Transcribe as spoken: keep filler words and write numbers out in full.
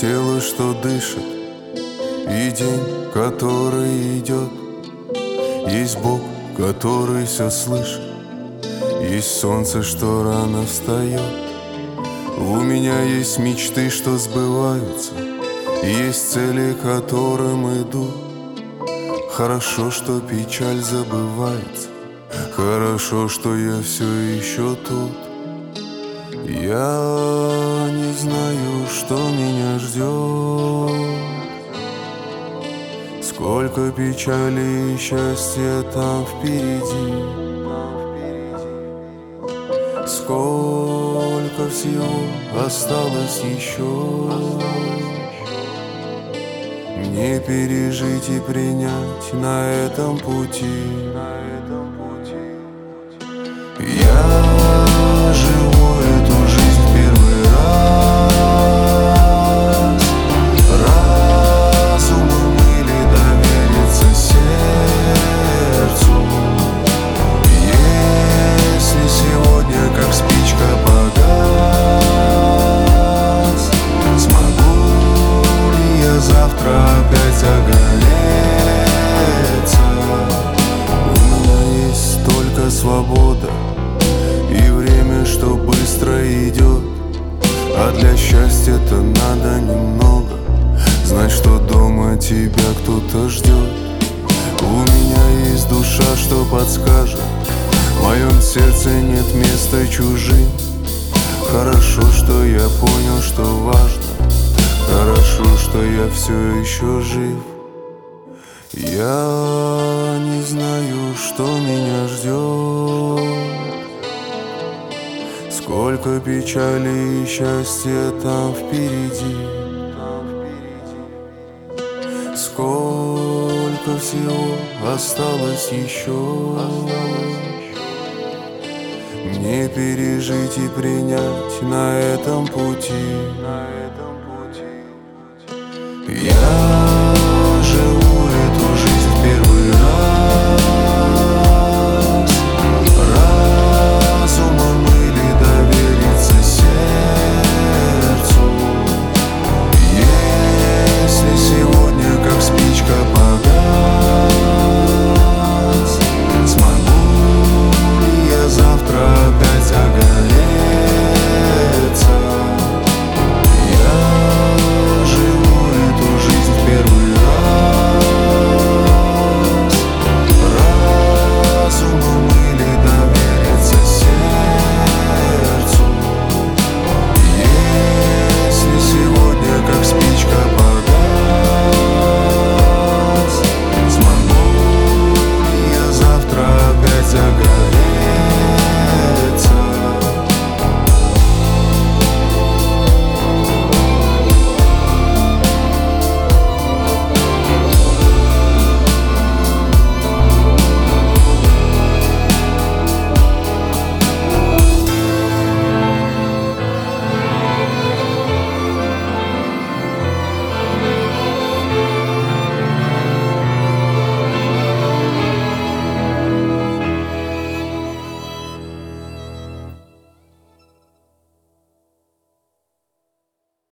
тело, что дышит, и день, который идет. Есть Бог, который все слышит, есть солнце, что рано встает. У меня есть мечты, что сбываются, есть цели, к которым иду. Хорошо, что печаль забывается, хорошо, что я все еще тут. Я не знаю, что меня ждет, сколько печали и счастья там впереди, сколько всего осталось еще мне пережить и принять на этом пути. Я живу эту жизнь в первый раз, разумом или довериться сердцу. Если сегодня как спичка погас, смогу ли я завтра опять загореться? У меня есть только свобода и время, что быстро идет. А для счастья-то надо немного знать, что дома тебя кто-то ждет. У меня есть душа, что подскажет, в моем сердце нет места чужим. Хорошо, что я понял, что важно, хорошо, что я все еще жив. Я не знаю, что меня ждет, сколько печали и счастья там впереди, сколько всего осталось еще мне пережить и принять на этом пути. Я